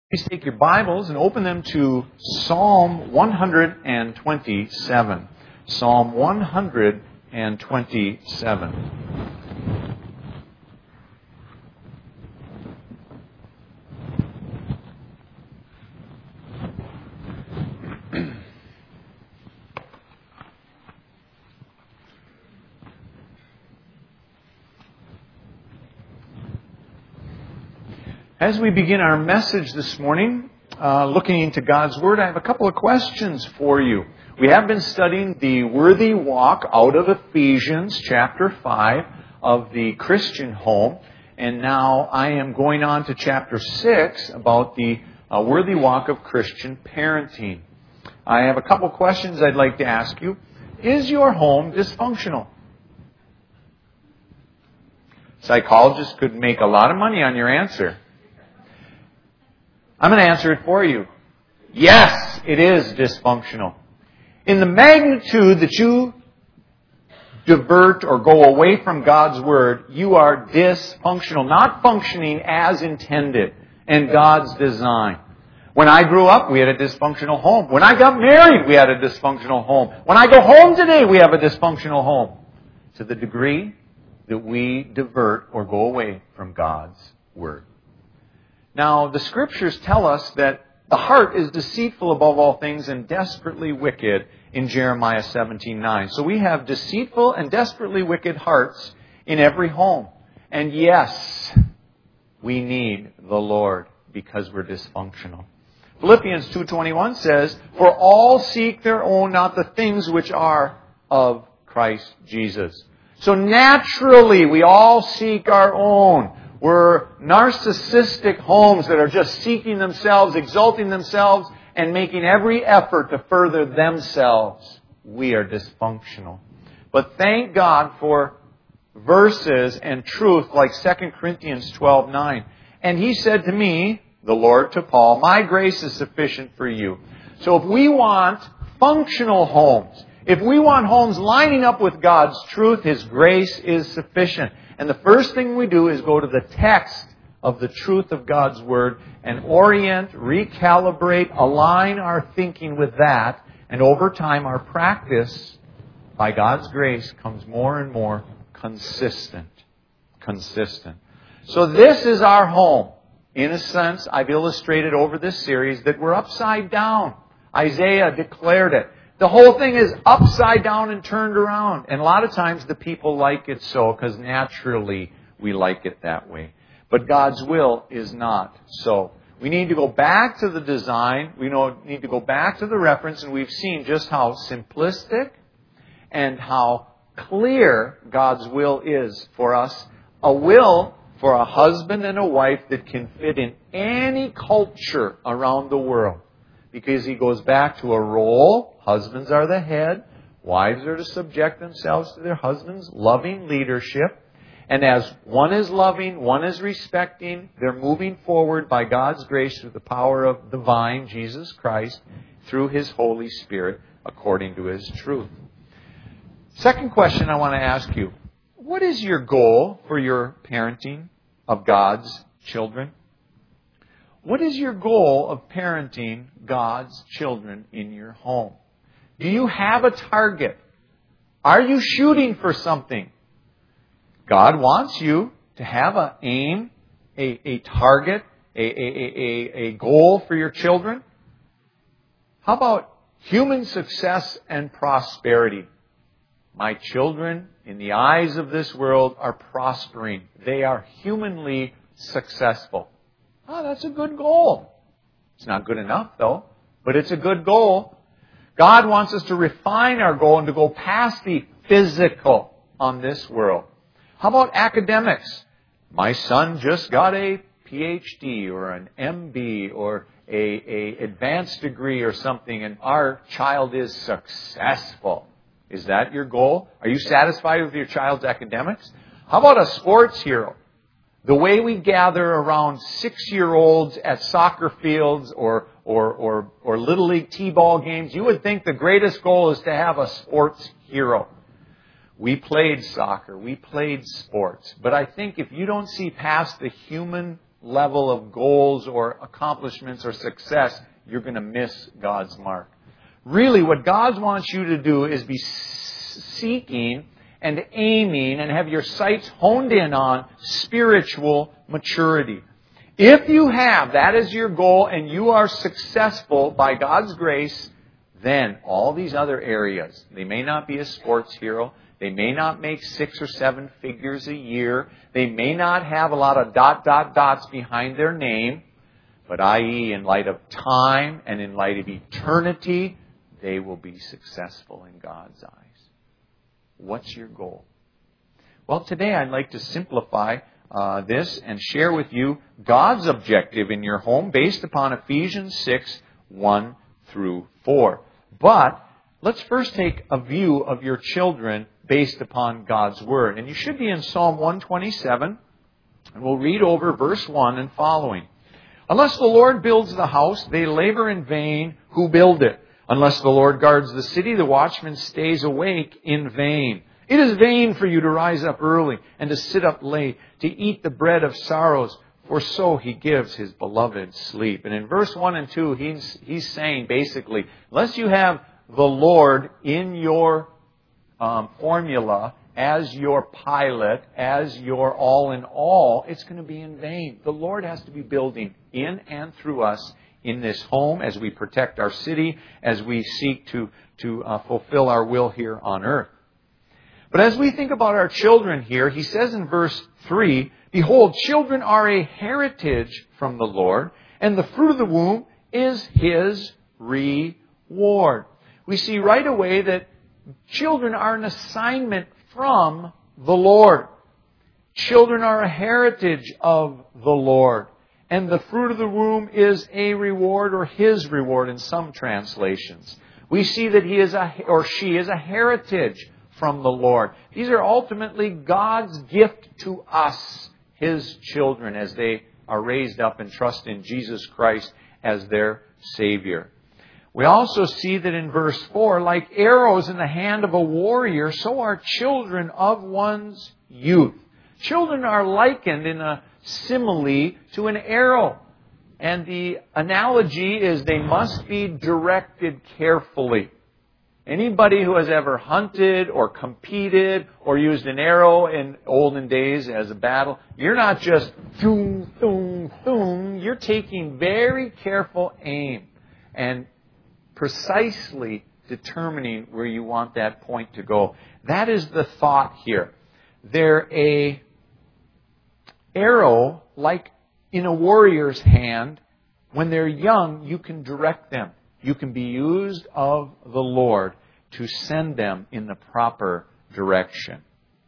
Please take your Bibles and open them to Psalm 127. Psalm 127. As we begin our message this morning, looking into God's Word, I have a couple of questions for you. We have been studying the worthy walk out of Ephesians chapter 5 of the Christian home. And now I am going on to chapter 6 about the worthy walk of Christian parenting. I have a couple of questions I'd like to ask you. Is your home dysfunctional? Psychologists could make a lot of money on your answer. I'm going to answer it for you. Yes, it is dysfunctional. In the magnitude that you divert or go away from God's Word, you are dysfunctional, not functioning as intended in God's design. When I grew up, we had a dysfunctional home. When I got married, we had a dysfunctional home. When I go home today, we have a dysfunctional home. To the degree that we divert or go away from God's Word. Now, the Scriptures tell us that the heart is deceitful above all things and desperately wicked in Jeremiah 17:9. So we have deceitful and desperately wicked hearts in every home. And yes, we need the Lord because we're dysfunctional. Philippians 2:21 says, "For all seek their own, not the things which are of Christ Jesus." So naturally, we all seek our own. We're narcissistic homes that are just seeking themselves, exalting themselves, and making every effort to further themselves. We are dysfunctional. But thank God for verses and truth like 2 Corinthians 12:9. And He said to me, the Lord to Paul, "My grace is sufficient for you." So if we want functional homes, if we want homes lining up with God's truth, His grace is sufficient. And the first thing we do is go to the text of the truth of God's Word and orient, recalibrate, align our thinking with that. And over time, our practice, by God's grace, comes more and more consistent. So this is our home. In a sense, I've illustrated over this series that we're upside down. Isaiah declared it. The whole thing is upside down and turned around. And a lot of times the people like it so because naturally we like it that way. But God's will is not so. We need to go back to the design. We need to go back to the reference. And we've seen just how simplistic and how clear God's will is for us. A will for a husband and a wife that can fit in any culture around the world. Because He goes back to a role. Husbands are the head. Wives are to subject themselves to their husbands' loving leadership. And as one is loving, one is respecting, they're moving forward by God's grace through the power of the vine, Jesus Christ, through His Holy Spirit, according to His truth. Second question I want to ask you. What is your goal for your parenting of God's children? What is your goal of parenting God's children in your home? Do you have a target? Are you shooting for something? God wants you to have an aim, a target, a goal for your children. How about human success and prosperity? My children, in the eyes of this world, are prospering. They are humanly successful. Oh, that's a good goal. It's not good enough, though, but it's a good goal. God wants us to refine our goal and to go past the physical on this world. How about academics? My son just got a PhD or an MB or a advanced degree or something, and our child is successful. Is that your goal? Are you satisfied with your child's academics? How about a sports hero? The way we gather around 6-year-olds at soccer fields or Little League T-ball games, you would think the greatest goal is to have a sports hero. We played soccer. We played sports. But I think if you don't see past the human level of goals or accomplishments or success, you're going to miss God's mark. Really, what God wants you to do is be seeking and aiming and have your sights honed in on spiritual maturity. If you have that as your goal and you are successful by God's grace, then all these other areas, they may not be a sports hero, they may not make 6 or 7 figures a year, they may not have a lot of ... dots behind their name, but i.e. in light of time and in light of eternity, they will be successful in God's eyes. What's your goal? Well, today I'd like to simplify this and share with you God's objective in your home based upon Ephesians 6, 1 through 4. But let's first take a view of your children based upon God's Word. And you should be in Psalm 127, and we'll read over verse 1 and following. Unless the Lord builds the house, they labor in vain who build it. Unless the Lord guards the city, the watchman stays awake in vain. It is vain for you to rise up early and to sit up late, to eat the bread of sorrows, for so He gives His beloved sleep. And in verse 1 and 2, he's saying basically, unless you have the Lord in your formula, as your pilot, as your all in all, it's going to be in vain. The Lord has to be building in and through us in this home as we protect our city, as we seek to fulfill our will here on earth. But as we think about our children here, he says in verse 3, behold, children are a heritage from the Lord, and the fruit of the womb is His reward. We see right away that children are an assignment from the Lord. Children are a heritage of the Lord. And the fruit of the womb is a reward or His reward in some translations. We see that he is she is a heritage from the Lord. These are ultimately God's gift to us, His children, as they are raised up and trust in Jesus Christ as their Savior. We also see that in verse 4, like arrows in the hand of a warrior, so are children of one's youth. Children are likened in a simile to an arrow. And the analogy is they must be directed carefully. Anybody who has ever hunted or competed or used an arrow in olden days as a battle, you're not just thoom, thoom, thoom. You're taking very careful aim and precisely determining where you want that point to go. That is the thought here. They're a arrow, like in a warrior's hand. When they're young, you can direct them. You can be used of the Lord to send them in the proper direction.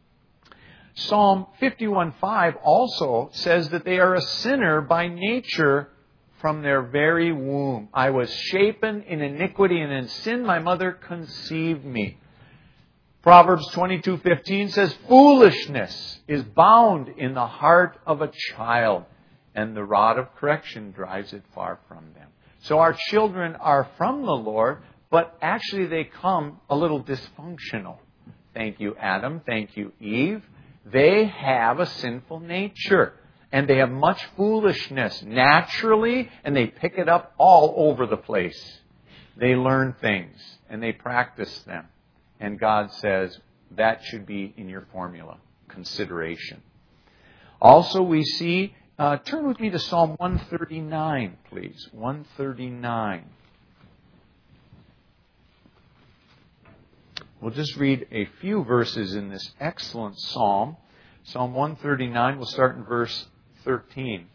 Psalm 51:5 also says that they are a sinner by nature from their very womb. I was shapen in iniquity, and in sin my mother conceived me. Proverbs 22:15 says, foolishness is bound in the heart of a child, and the rod of correction drives it far from them. So our children are from the Lord, but actually they come a little dysfunctional. Thank you, Adam. Thank you, Eve. They have a sinful nature, and they have much foolishness naturally, and they pick it up all over the place. They learn things, and they practice them. And God says that should be in your formula, consideration. Also, we see, turn with me to Psalm 139, please. 139. We'll just read a few verses in this excellent psalm. Psalm 139, we'll start in verse 13.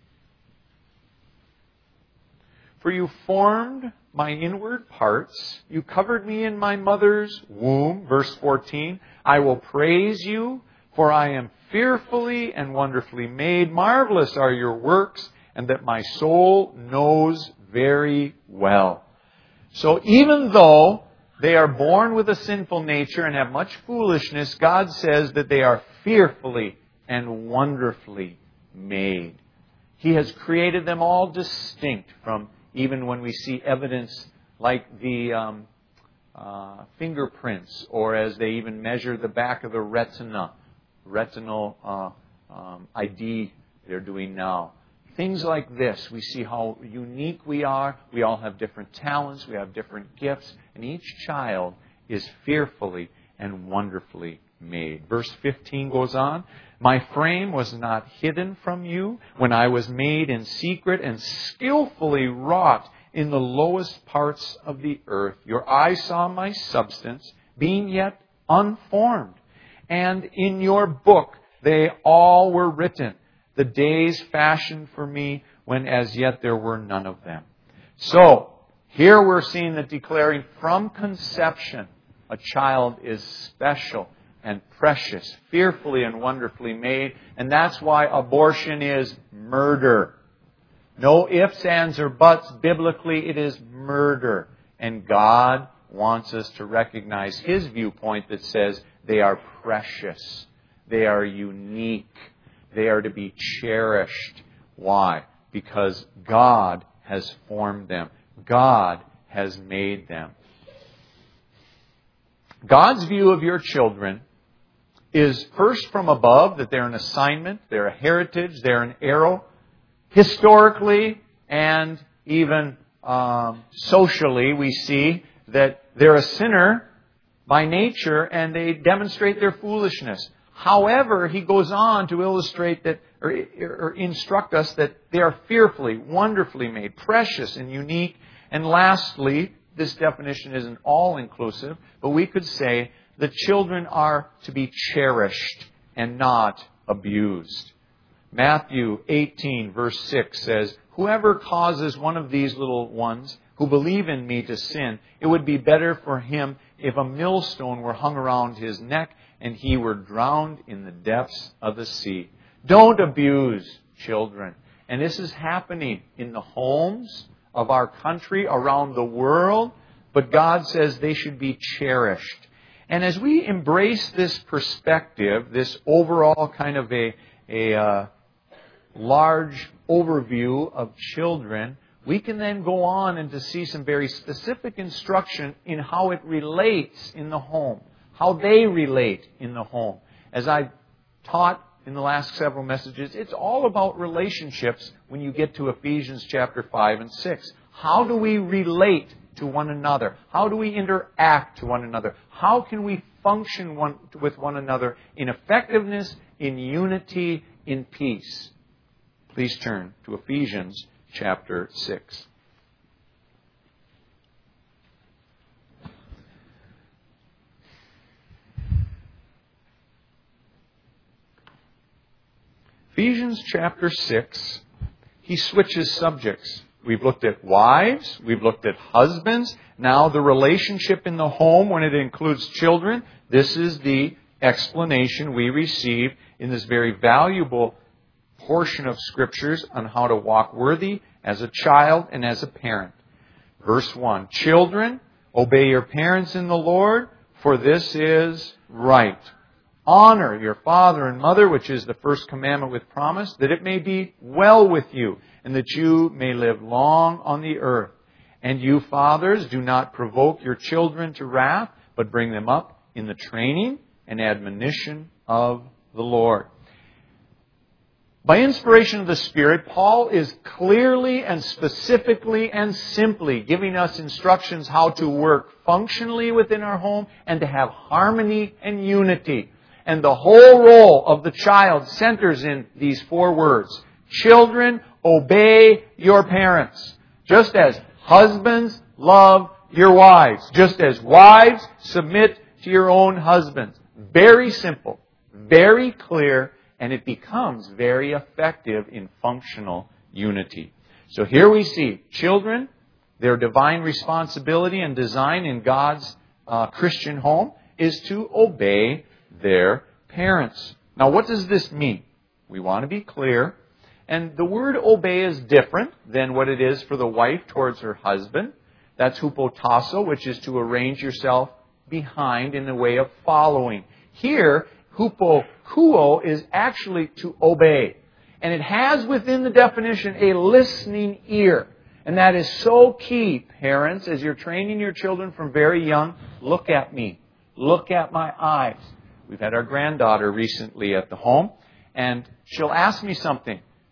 For you formed my inward parts. You covered me in my mother's womb. Verse 14. I will praise you, for I am fearfully and wonderfully made. Marvelous are your works, and that my soul knows very well. So even though they are born with a sinful nature and have much foolishness, God says that they are fearfully and wonderfully made. He has created them all distinct from even when we see evidence like the fingerprints, or as they even measure the back of the retinal ID they're doing now. things like this, we see how unique we are. We all have different talents. We have different gifts. And each child is fearfully and wonderfully made. Verse 15 goes on, my frame was not hidden from you when I was made in secret and skillfully wrought in the lowest parts of the earth. Your eyes saw my substance, being yet unformed. And in your book they all were written, the days fashioned for me when as yet there were none of them. So, here we're seeing that declaring from conception, a child is special and precious, fearfully and wonderfully made. And that's why abortion is murder. No ifs, ands, or buts. Biblically, it is murder. And God wants us to recognize His viewpoint that says they are precious. They are unique. They are to be cherished. Why? Because God has formed them. God has made them. God's view of your children is first from above, that they're an assignment, they're a heritage, they're an arrow. Historically and even socially, we see that they're a sinner by nature and they demonstrate their foolishness. However, he goes on to illustrate that, or instruct us that they are fearfully, wonderfully made, precious and unique. And lastly, this definition isn't all-inclusive, but we could say the children are to be cherished and not abused. Matthew 18, verse 6 says, whoever causes one of these little ones who believe in me to sin, it would be better for him if a millstone were hung around his neck and he were drowned in the depths of the sea. Don't abuse children. And this is happening in the homes of our country, around the world. But God says they should be cherished. And as we embrace this perspective, this overall kind of a large overview of children, we can then go on and to see some very specific instruction in how it relates in the home, how they relate in the home. As I taught in the last several messages, it's all about relationships when you get to Ephesians chapter 5 and 6. How do we relate to one another? How do we interact to one another? How can we function with one another in effectiveness, in unity, in peace? Please turn to Ephesians chapter 6. Ephesians chapter 6, he switches subjects. We've looked at wives, we've looked at husbands. Now the relationship in the home when it includes children. This is the explanation we receive in this very valuable portion of Scriptures on how to walk worthy as a child and as a parent. Verse 1, children, obey your parents in the Lord, for this is right. Honor your father and mother, which is the first commandment with promise, that it may be well with you, and that you may live long on the earth. And you, fathers, do not provoke your children to wrath, but bring them up in the training and admonition of the Lord. By inspiration of the Spirit, Paul is clearly and specifically and simply giving us instructions how to work functionally within our home and to have harmony and unity. And the whole role of the child centers in these 4 words. Children, obey your parents. Just as husbands, love your wives. Just as wives, submit to your own husbands. Very simple, very clear, and it becomes very effective in functional unity. So here we see children, their divine responsibility and design in God's Christian home is to obey their parents. Now, what does this mean? We want to be clear. And the word obey is different than what it is for the wife towards her husband. That's hupotasso, which is to arrange yourself behind in the way of following. Here, hupokuo is actually to obey. And it has within the definition a listening ear. And that is so key, parents, as you're training your children from very young. Look at me. Look at my eyes. We've had our granddaughter recently at the home, and she'll ask me something.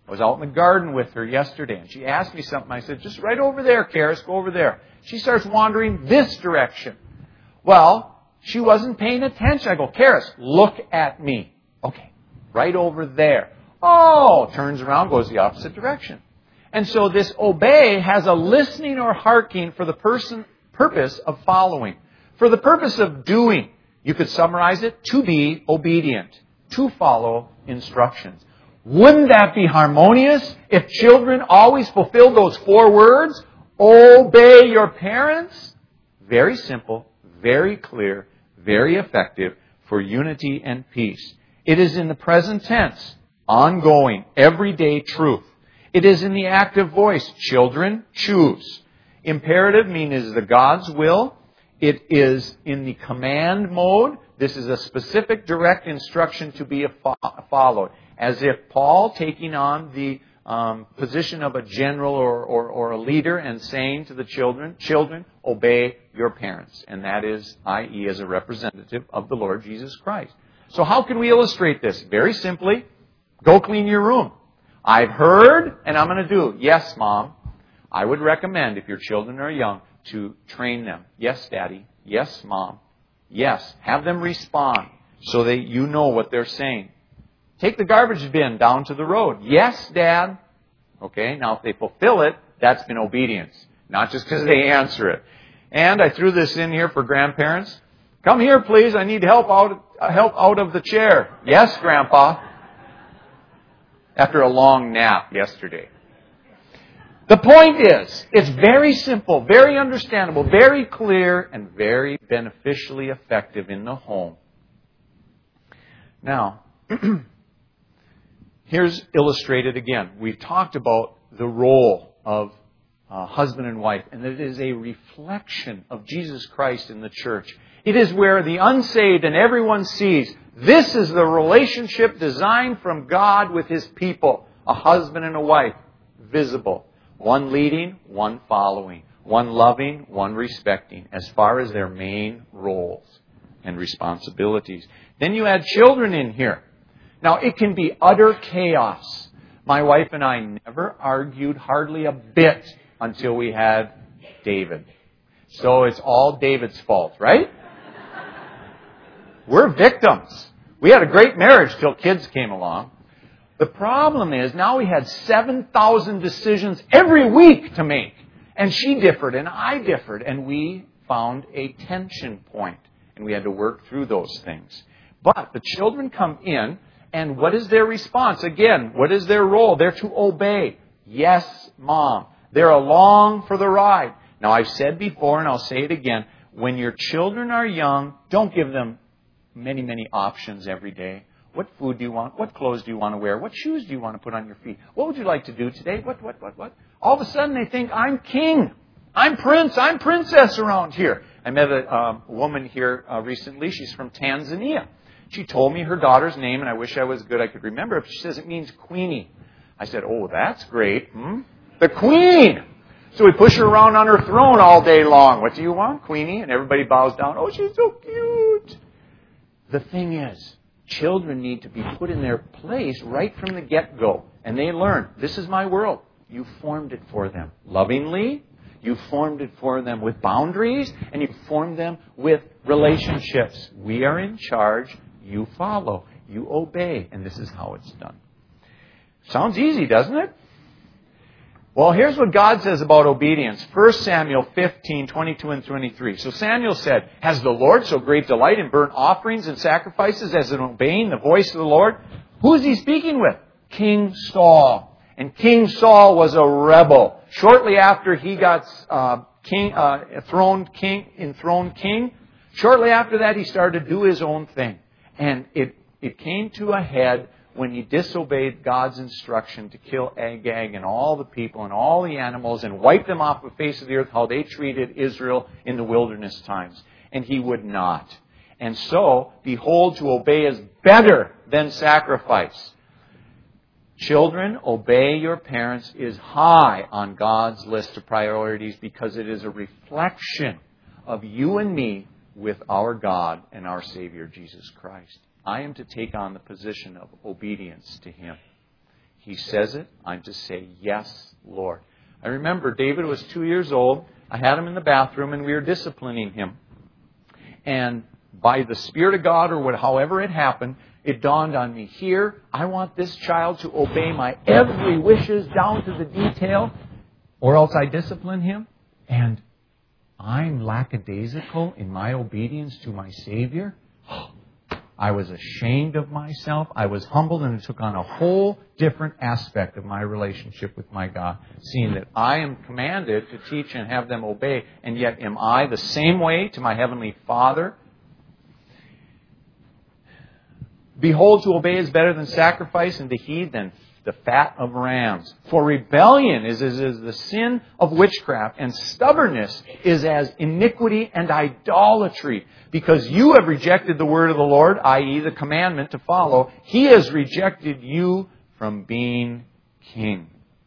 I was out in the garden with her yesterday, and she asked me something. I said, just right over there, Karis, go over there. She starts wandering this direction. Well, she wasn't paying attention. I go, Karis, look at me. Okay, right over there. Oh, turns around, goes the opposite direction. And so this obey has a listening or hearkening for the purpose of following. For the purpose of doing. You could summarize it, to be obedient, to follow instructions. Wouldn't that be harmonious if children always fulfilled those 4 words? Obey your parents. Very simple, very clear, very effective for unity and peace. It is in the present tense, ongoing, everyday truth. It is in the active voice, children, choose. Imperative means the God's will. It is in the command mode. This is a specific direct instruction to be followed. As if Paul taking on the position of a general or a leader and saying to the children, obey your parents. And that is, i.e., as a representative of the Lord Jesus Christ. So how can we illustrate this? Very simply, go clean your room. I've heard and I'm going to do. Yes, Mom. I would recommend, if your children are young, to train them. Yes, Daddy. Yes, Mom. Yes. Have them respond so that you know what they're saying. Take the garbage bin down to the road. Yes, Dad. Okay, now if they fulfill it, that's been obedience. Not just because they answer it. And I threw this in here for grandparents. Come here, please. I need help out of the chair. Yes, Grandpa. After a long nap yesterday. The point is, it's very simple, very understandable, very clear, and very beneficially effective in the home. Now, here's illustrated again. We've talked about the role of husband and wife, and it is a reflection of Jesus Christ in the church. It is where the unsaved and everyone sees this is the relationship designed from God with His people, a husband and a wife, visible. One leading, one following. One loving, one respecting, as far as their main roles and responsibilities. Then you add children in here. Now, it can be utter chaos. My wife and I never argued hardly a bit until we had David. So it's all David's fault, right? We're victims. We had a great marriage till kids came along. The problem is now we had 7,000 decisions every week to make. And she differed and I differed. And we found a tension point. And we had to work through those things. But the children come in. And what is their response? Again, what is their role? They're to obey. Yes, Mom. They're along for the ride. Now, I've said before, and I'll say it again. When your children are young, don't give them many, many options every day. What food do you want? What clothes do you want to wear? What shoes do you want to put on your feet? What would you like to do today? What? All of a sudden they think, I'm king. I'm prince. I'm princess around here. I met a woman here recently. She's from Tanzania. She told me her daughter's name, and I wish I was good. I could remember it. She says it means Queenie. I said, oh, that's great. The Queen. So we push her around on her throne all day long. What do you want, Queenie? And everybody bows down. Oh, she's so cute. The thing is, children need to be put in their place right from the get-go. And they learn, this is my world. You formed it for them lovingly. You formed it for them with boundaries. And you formed them with relationships. We are in charge. You follow. You obey. And this is how it's done. Sounds easy, doesn't it? Well, here's what God says about obedience. 1 Samuel 15, 22 and 23. So Samuel said, has the Lord so great delight in burnt offerings and sacrifices as in obeying the voice of the Lord? Who is he speaking with? King Saul. And King Saul was a rebel. Shortly after he got enthroned king, shortly after that he started to do his own thing. And it came to a head when he disobeyed God's instruction to kill Agag and all the people and all the animals and wipe them off the face of the earth, how they treated Israel in the wilderness times. And he would not. And so, behold, to obey is better than sacrifice. Children, obey your parents is high on God's list of priorities because it is a reflection of you and me with our God and our Savior, Jesus Christ. I am to take on the position of obedience to Him. He says it, I'm to say, yes, Lord. I remember David was 2 years old. I had him in the bathroom and we were disciplining him. And by the Spirit of God or however it happened, it dawned on me, here, I want this child to obey my every wishes down to the detail, or else I discipline him. And I'm lackadaisical in my obedience to my Savior. I was ashamed of myself. I was humbled, and it took on a whole different aspect of my relationship with my God, seeing that I am commanded to teach and have them obey, and yet am I the same way to my Heavenly Father? Behold, to obey is better than sacrifice, and to heed than the fat of rams. For rebellion is the sin of witchcraft, and stubbornness is as iniquity and idolatry. Because you have rejected the word of the Lord, i.e. the commandment to follow, He has rejected you from being king.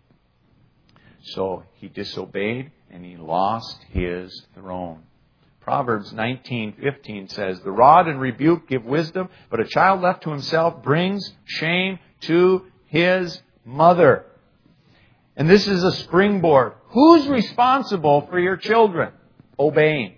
So he disobeyed, and he lost his throne. Proverbs 19:15 says, the rod and rebuke give wisdom, but a child left to himself brings shame to his mother. And this is a springboard. Who's responsible for your children obeying?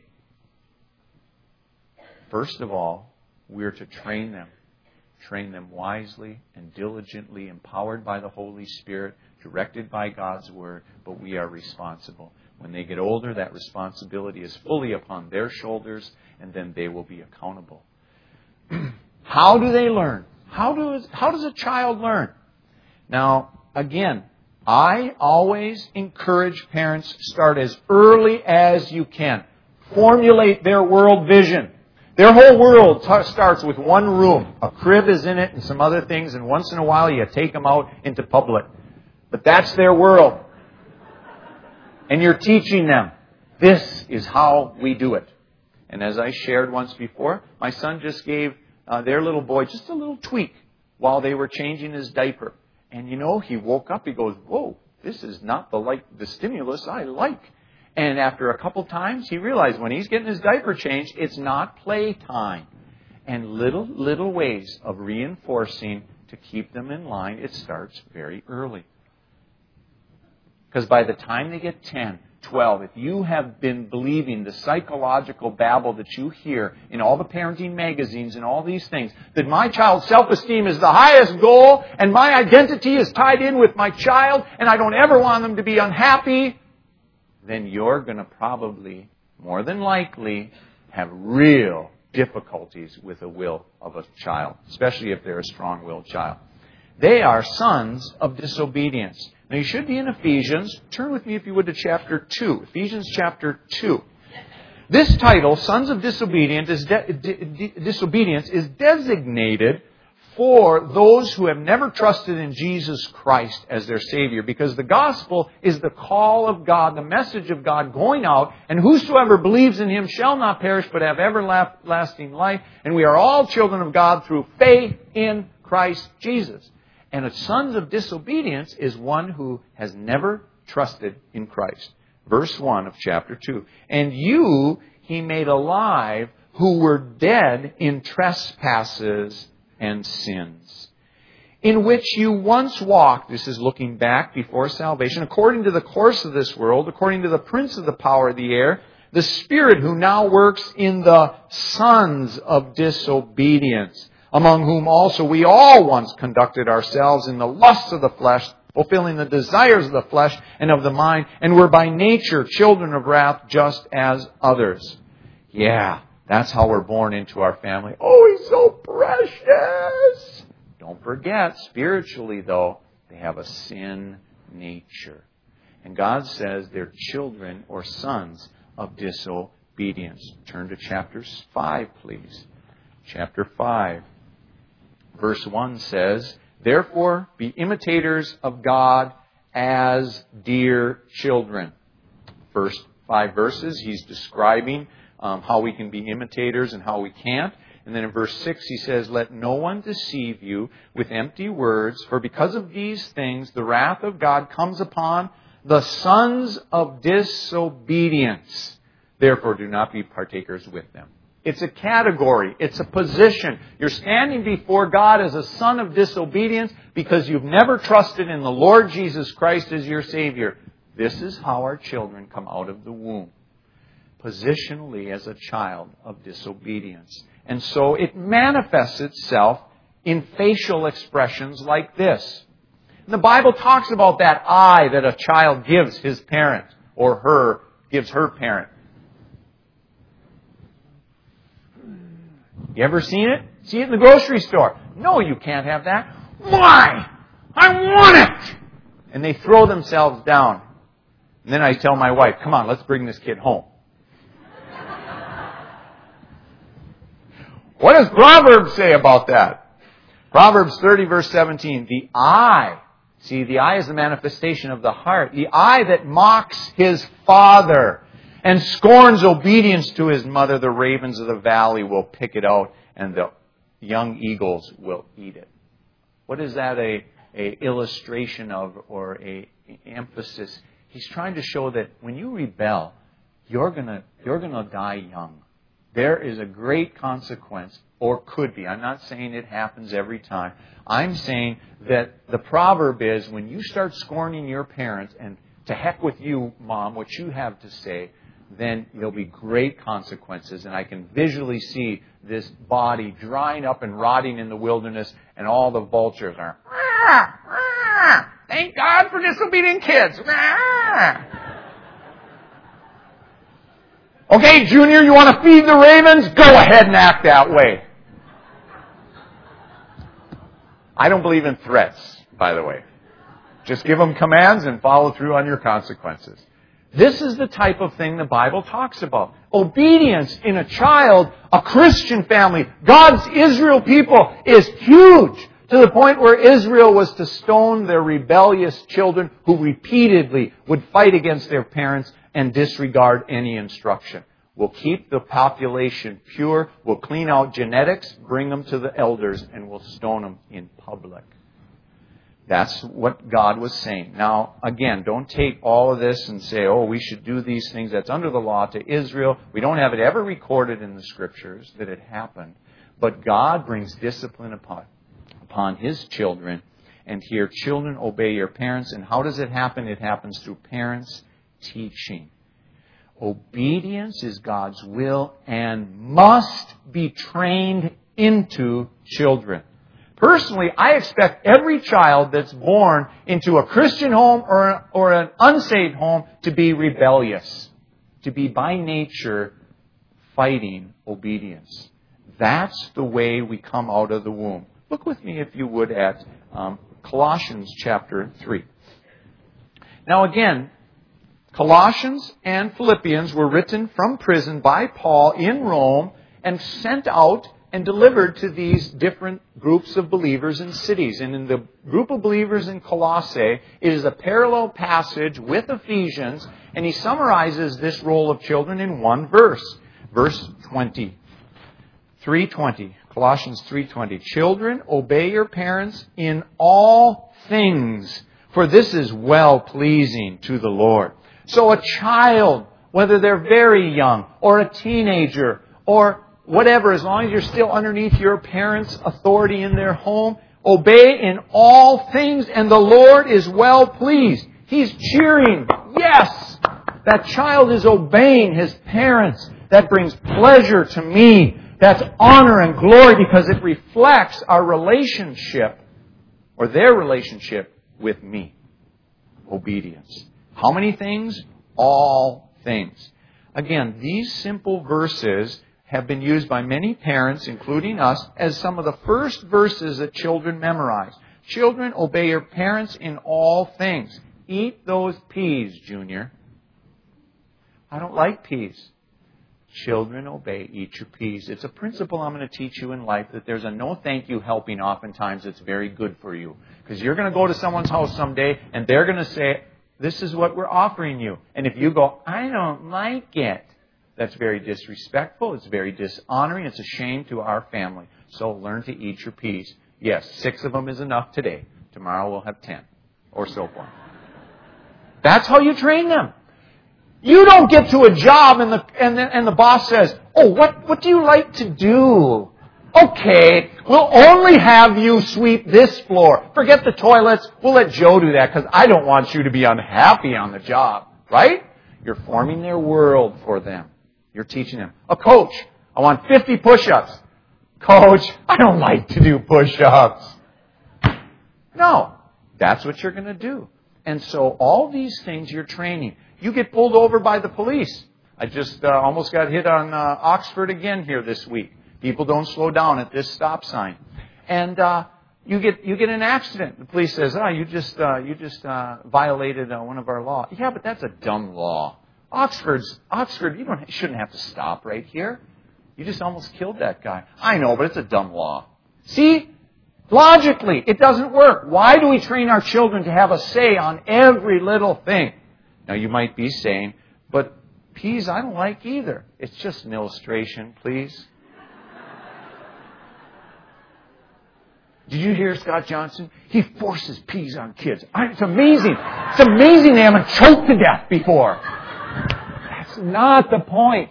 First of all, we're to train them. Train them wisely and diligently, empowered by the Holy Spirit, directed by God's Word, but we are responsible. When they get older, that responsibility is fully upon their shoulders, and then they will be accountable. How do they learn? How does a child learn? Now, again, I always encourage parents, start as early as you can. Formulate their world vision. Their whole world starts with one room. A crib is in it and some other things, and once in a while you take them out into public. But that's their world. And you're teaching them, this is how we do it. And as I shared once before, my son just gave their little boy just a little tweak while they were changing his diaper. And he woke up, he goes, whoa, this is not the stimulus I like. And after a couple times, he realized when he's getting his diaper changed, it's not playtime. And little ways of reinforcing to keep them in line, it starts very early. Because by the time they get 10, 12, if you have been believing the psychological babble that you hear in all the parenting magazines and all these things, that my child's self-esteem is the highest goal and my identity is tied in with my child and I don't ever want them to be unhappy, then you're going to probably, more than likely, have real difficulties with the will of a child, especially if they're a strong-willed child. They are sons of disobedience. Now, you should be in Ephesians. Turn with me, if you would, to chapter 2. Ephesians chapter 2. This title, Sons of Disobedience, is designated for those who have never trusted in Jesus Christ as their Savior, because the gospel is the call of God, the message of God going out, and whosoever believes in Him shall not perish but have everlasting life. And we are all children of God through faith in Christ Jesus. And a sons of disobedience is one who has never trusted in Christ. Verse 1 of chapter 2. And you He made alive who were dead in trespasses and sins, in which you once walked, this is looking back before salvation, according to the course of this world, according to the prince of the power of the air, the spirit who now works in the sons of disobedience, among whom also we all once conducted ourselves in the lusts of the flesh, fulfilling the desires of the flesh and of the mind, and were by nature children of wrath just as others. Yeah, that's how we're born into our family. Oh, he's so precious! Don't forget, spiritually though, they have a sin nature. And God says they're children or sons of disobedience. Turn to chapter 5, please. Chapter 5. Verse 1 says, therefore, be imitators of God as dear children. First 5 verses, he's describing how we can be imitators and how we can't. And then in verse 6 he says, let no one deceive you with empty words, for because of these things the wrath of God comes upon the sons of disobedience. Therefore do not be partakers with them. It's a category. It's a position. You're standing before God as a son of disobedience because you've never trusted in the Lord Jesus Christ as your Savior. This is how our children come out of the womb. Positionally as a child of disobedience. And so it manifests itself in facial expressions like this. And the Bible talks about that eye that a child gives his parent or gives her parent. You ever seen it? See it in the grocery store. No, you can't have that. Why? I want it! And they throw themselves down. And then I tell my wife, come on, let's bring this kid home. What does Proverbs say about that? Proverbs 30 verse 17. The eye. See, the eye is the manifestation of the heart. The eye that mocks his father and scorns obedience to his mother, the ravens of the valley will pick it out, and the young eagles will eat it. What is that a illustration of, or a emphasis? He's trying to show that when you rebel, you're gonna die young. There is a great consequence, or could be. I'm not saying it happens every time. I'm saying that the proverb is when you start scorning your parents, and to heck with you, Mom, what you have to say, then there'll be great consequences. And I can visually see this body drying up and rotting in the wilderness, and all the vultures are, thank God for disobedient kids. Okay, Junior, you want to feed the ravens? Go ahead and act that way. I don't believe in threats, by the way. Just give them commands and follow through on your consequences. This is the type of thing the Bible talks about. Obedience in a child, a Christian family, God's Israel people is huge, to the point where Israel was to stone their rebellious children who repeatedly would fight against their parents and disregard any instruction. We'll keep the population pure, we'll clean out genetics, bring them to the elders, and we'll stone them in public. That's what God was saying. Now, again, don't take all of this and say, oh, we should do these things. That's under the law to Israel. We don't have it ever recorded in the Scriptures that it happened. But God brings discipline upon His children. And here, children, obey your parents. And how does it happen? It happens through parents teaching. Obedience is God's will and must be trained into children. Personally, I expect every child that's born into a Christian home or an unsaved home to be rebellious, to be by nature fighting obedience. That's the way we come out of the womb. Look with me, if you would, at Colossians chapter 3. Now again, Colossians and Philippians were written from prison by Paul in Rome and sent out and delivered to these different groups of believers in cities. And in the group of believers in Colossae, it is a parallel passage with Ephesians, and he summarizes this role of children in one verse. Verse 20. 3:20. Colossians 3:20. Children, obey your parents in all things, for this is well-pleasing to the Lord. So a child, whether they're very young, or a teenager, or whatever, as long as you're still underneath your parents' authority in their home, obey in all things, and the Lord is well pleased. He's cheering. Yes! That child is obeying his parents. That brings pleasure to me. That's honor and glory because it reflects our relationship, or their relationship with me. Obedience. How many things? All things. Again, these simple verses have been used by many parents, including us, as some of the first verses that children memorize. Children, obey your parents in all things. Eat those peas, Junior. I don't like peas. Children, obey, eat your peas. It's a principle I'm going to teach you in life, that there's a no thank you helping oftentimes that's very good for you. Because you're going to go to someone's house someday and they're going to say, this is what we're offering you. And if you go, I don't like it, that's very disrespectful. It's very dishonoring. It's a shame to our family. So learn to eat your peas. Yes, 6 of them is enough today. Tomorrow we'll have 10 or so forth. That's how you train them. You don't get to a job and the boss says, oh, what do you like to do? Okay, we'll only have you sweep this floor. Forget the toilets. We'll let Joe do that because I don't want you to be unhappy on the job. Right? You're forming their world for them. You're teaching them. A coach, I want 50 push-ups. Coach, I don't like to do push-ups. No, that's what you're going to do. And so all these things you're training. You get pulled over by the police. I just almost got hit on Oxford again here this week. People don't slow down at this stop sign. And you get in an accident. The police says, you just violated one of our laws. Yeah, but that's a dumb law. Oxford, you shouldn't have to stop right here. You just almost killed that guy. I know, but it's a dumb law. See? Logically, it doesn't work. Why do we train our children to have a say on every little thing? Now, you might be saying, but peas I don't like either. It's just an illustration, please. Did you hear Scott Johnson? He forces peas on kids. It's amazing. It's amazing they haven't choked to death before. That's not the point.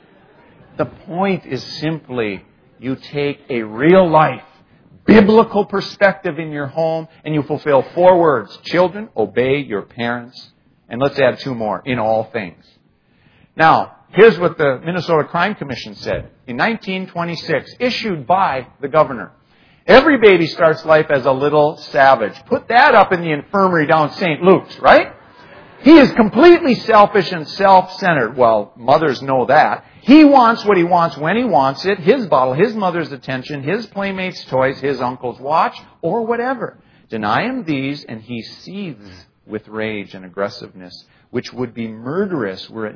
The point is simply you take a real life, biblical perspective in your home and you fulfill 4 words. Children, obey your parents. And let's add 2 more. In all things. Now, here's what the Minnesota Crime Commission said. In 1926, issued by the governor. Every baby starts life as a little savage. Put that up in the infirmary down St. Luke's, right? He is completely selfish and self-centered. Well, mothers know that. He wants what he wants when he wants it. His bottle, his mother's attention, his playmates' toys, his uncle's watch, or whatever. Deny him these, and he seethes with rage and aggressiveness, which would be murderous were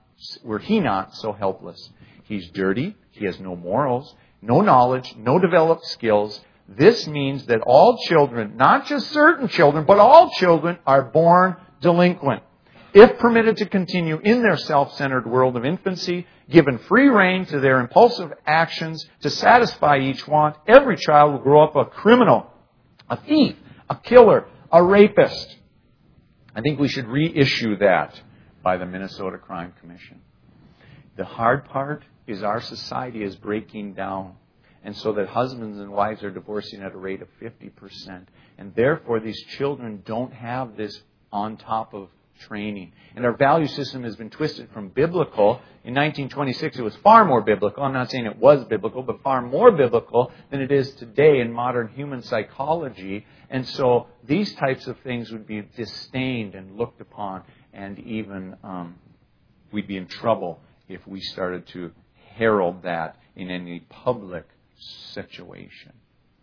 he not so helpless. He's dirty. He has no morals, no knowledge, no developed skills. This means that all children, not just certain children, but all children are born delinquent. If permitted to continue in their self-centered world of infancy, given free rein to their impulsive actions to satisfy each want, every child will grow up a criminal, a thief, a killer, a rapist. I think we should reissue that by the Minnesota Crime Commission. The hard part is our society is breaking down, and so that husbands and wives are divorcing at a rate of 50%. And therefore, these children don't have this on top of training. And our value system has been twisted from biblical. In 1926, it was far more biblical. I'm not saying it was biblical, but far more biblical than it is today in modern human psychology. And so these types of things would be disdained and looked upon, and even we'd be in trouble if we started to herald that in any public situation.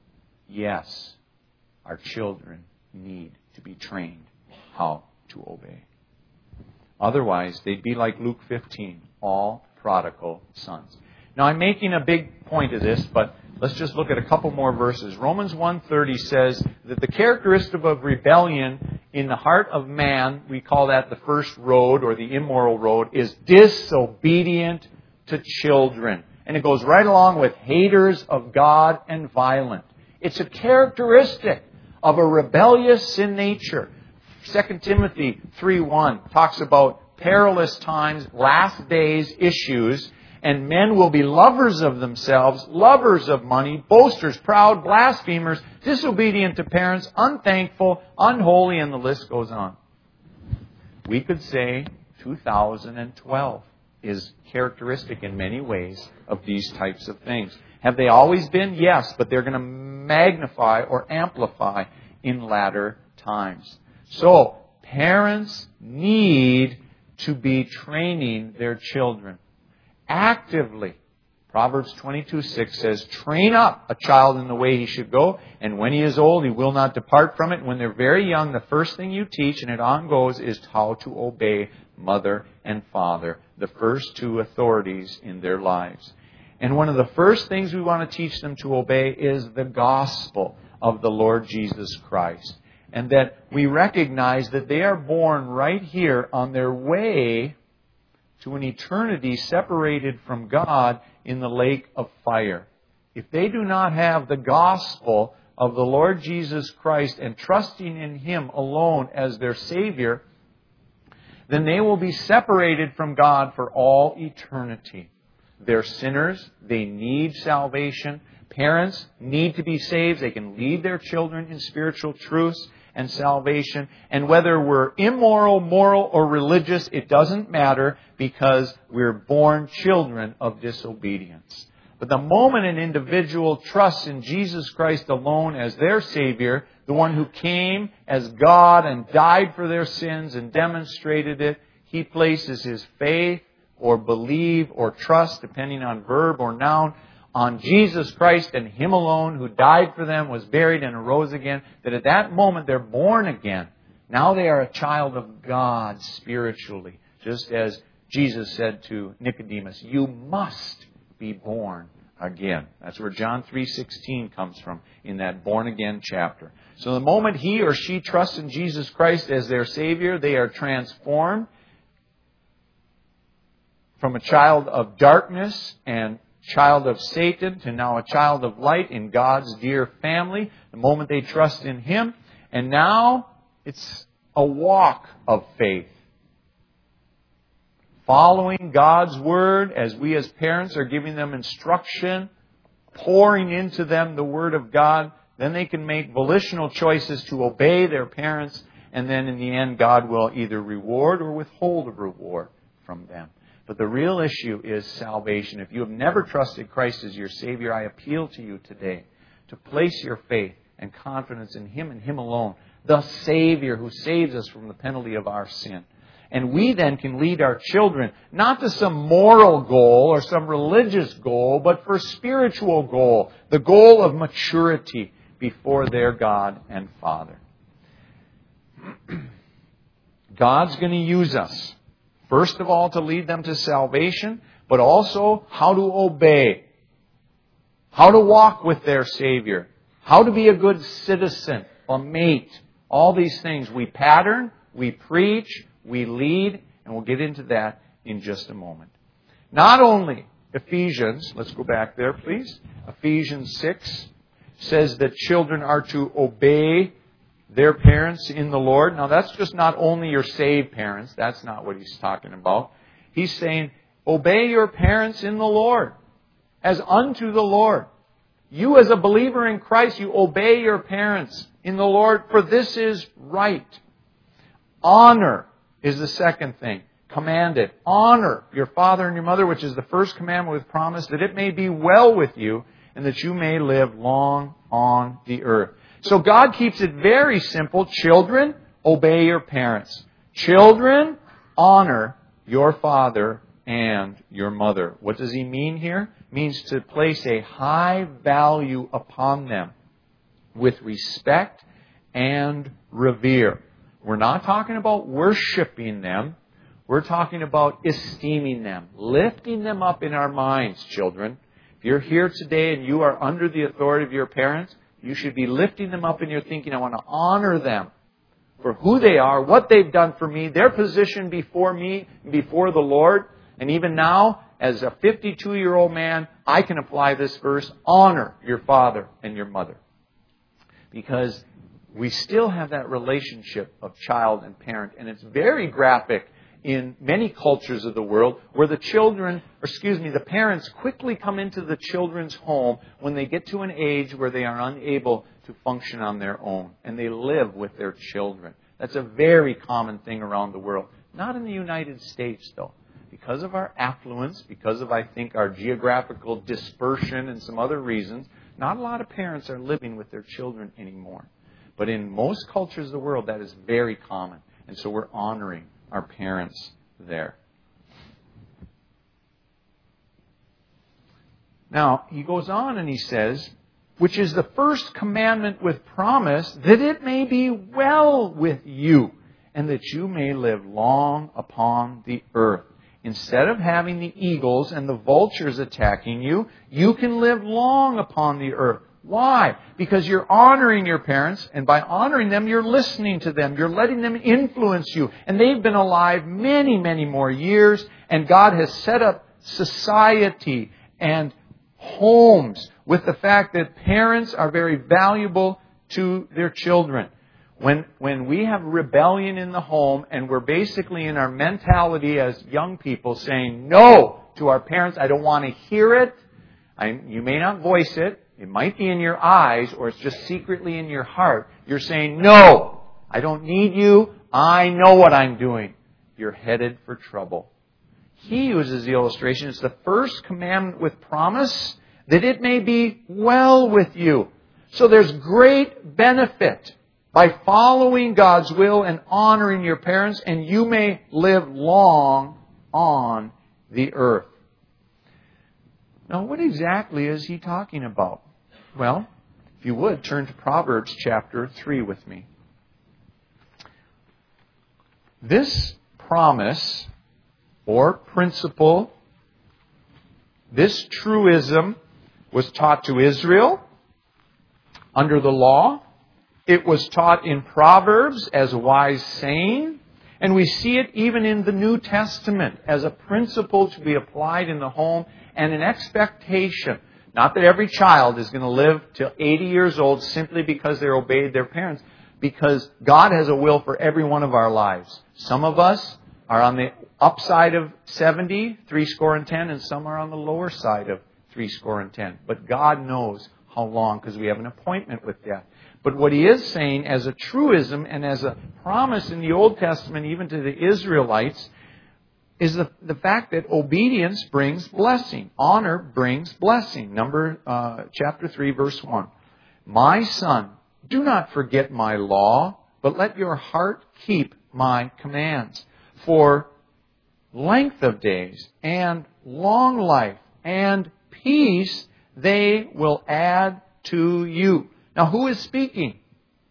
Yes, our children need to be trained how to obey. Otherwise, they'd be like Luke 15, all prodigal sons. Now, I'm making a big point of this, but let's just look at a couple more verses. Romans 1:30 says that the characteristic of rebellion in the heart of man, we call that the first road or the immoral road, is disobedient to children. And it goes right along with haters of God and violent. It's a characteristic of a rebellious sin nature. 2 Timothy 3:1 talks about perilous times, last days issues, and men will be lovers of themselves, lovers of money, boasters, proud, blasphemers, disobedient to parents, unthankful, unholy, and the list goes on. We could say 2012 is characteristic in many ways of these types of things. Have they always been? Yes, but they're going to magnify or amplify in latter times. So, parents need to be training their children actively. Proverbs 22:6 says, train up a child in the way he should go, and when he is old, he will not depart from it. When they're very young, the first thing you teach, and it on goes, is how to obey mother and father, the first 2 authorities in their lives. And one of the first things we want to teach them to obey is the gospel of the Lord Jesus Christ. And that we recognize that they are born right here on their way to an eternity separated from God in the lake of fire. If they do not have the gospel of the Lord Jesus Christ and trusting in Him alone as their Savior, then they will be separated from God for all eternity. They're sinners. They need salvation. Parents need to be saved. They can lead their children in spiritual truths and salvation. And whether we're immoral, moral, or religious, it doesn't matter because we're born children of disobedience. But the moment an individual trusts in Jesus Christ alone as their Savior, the one who came as God and died for their sins and demonstrated it, he places his faith or believe or trust, depending on verb or noun, on Jesus Christ and Him alone, who died for them, was buried, and arose again, that at that moment they're born again. Now they are a child of God spiritually. Just as Jesus said to Nicodemus, you must be born again. That's where John 3:16 comes from in that born again chapter. So the moment he or she trusts in Jesus Christ as their Savior, they are transformed from a child of darkness and child of Satan to now a child of light in God's dear family. The moment they trust in Him. And now it's a walk of faith. Following God's Word as we as parents are giving them instruction, pouring into them the Word of God, then they can make volitional choices to obey their parents, and then in the end God will either reward or withhold a reward from them. But the real issue is salvation. If you have never trusted Christ as your Savior, I appeal to you today to place your faith and confidence in Him and Him alone, the Savior who saves us from the penalty of our sin. And we then can lead our children not to some moral goal or some religious goal, but for a spiritual goal, the goal of maturity before their God and Father. God's going to use us, first of all, to lead them to salvation, but also how to obey, how to walk with their Savior, how to be a good citizen, a mate. All these things we pattern, we preach, we lead, and we'll get into that in just a moment. Not only Ephesians, let's go back there please, Ephesians 6 says that children are to obey their parents in the Lord. Now that's just not only your saved parents, that's not what he's talking about. He's saying, obey your parents in the Lord, as unto the Lord. You as a believer in Christ, you obey your parents in the Lord, for this is right. Honor is the second thing. Commanded. Honor your father and your mother, which is the first commandment with promise, that it may be well with you and that you may live long on the earth. So God keeps it very simple. Children, obey your parents. Children, honor your father and your mother. What does He mean here? It means to place a high value upon them with respect and revere. We're not talking about worshiping them. We're talking about esteeming them, lifting them up in our minds, children. If you're here today and you are under the authority of your parents, you should be lifting them up in your thinking. I want to honor them for who they are, what they've done for me, their position before me, before the Lord. And even now, as a 52-year-old man, I can apply this verse, honor your father and your mother. Because we still have that relationship of child and parent. And it's very graphic in many cultures of the world where the parents quickly come into the children's home when they get to an age where they are unable to function on their own. And they live with their children. That's a very common thing around the world. Not in the United States, though. Because of our affluence, because of, I think, our geographical dispersion and some other reasons, not a lot of parents are living with their children anymore. But in most cultures of the world, that is very common. And so we're honoring our parents there. Now, he goes on and he says, which is the first commandment with promise, that it may be well with you, and that you may live long upon the earth. Instead of having the eagles and the vultures attacking you, you can live long upon the earth. Why? Because you're honoring your parents, and by honoring them, you're listening to them. You're letting them influence you. And they've been alive many, many more years, and God has set up society and homes with the fact that parents are very valuable to their children. When we have rebellion in the home and we're basically in our mentality as young people saying no to our parents, I don't want to hear it. You may not voice it. It might be in your eyes or it's just secretly in your heart. You're saying, no, I don't need you. I know what I'm doing. You're headed for trouble. He uses the illustration. It's the first commandment with promise that it may be well with you. So there's great benefit by following God's will and honoring your parents, and you may live long on the earth. Now, what exactly is he talking about? Well, if you would, turn to Proverbs chapter 3 with me. This promise or principle, this truism was taught to Israel under the law. It was taught in Proverbs as a wise saying. And we see it even in the New Testament as a principle to be applied in the home and an expectation. Not that every child is going to live till 80 years old simply because they obeyed their parents. Because God has a will for every one of our lives. Some of us are on the upside of 70, 10, and some are on the lower side of 10. But God knows how long, because we have an appointment with death. But what he is saying as a truism and as a promise in the Old Testament, even to the Israelites, is the fact that obedience brings blessing. Honor brings blessing. Chapter 3, verse 1. My son, do not forget my law, but let your heart keep my commands. For length of days and long life and peace they will add to you. Now, who is speaking?